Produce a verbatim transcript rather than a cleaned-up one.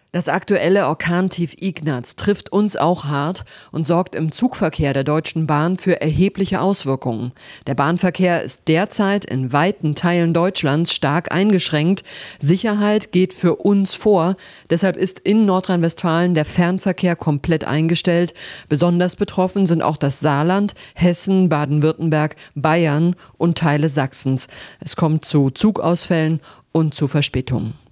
Das aktuelle Orkantief Ignaz trifft uns auch hart und sorgt im Zugverkehr der Deutschen Bahn für erhebliche Auswirkungen. Der Bahnverkehr ist derzeit in weiten Teilen Deutschlands stark eingeschränkt. Sicherheit geht für uns vor. Deshalb ist in Nordrhein-Westfalen der Fernverkehr komplett eingestellt. Besonders betroffen sind auch das Saarland, Hessen, Baden-Württemberg, Bayern und Teile Sachsens. Es kommt zu Zugausfällen und zu Verspätungen.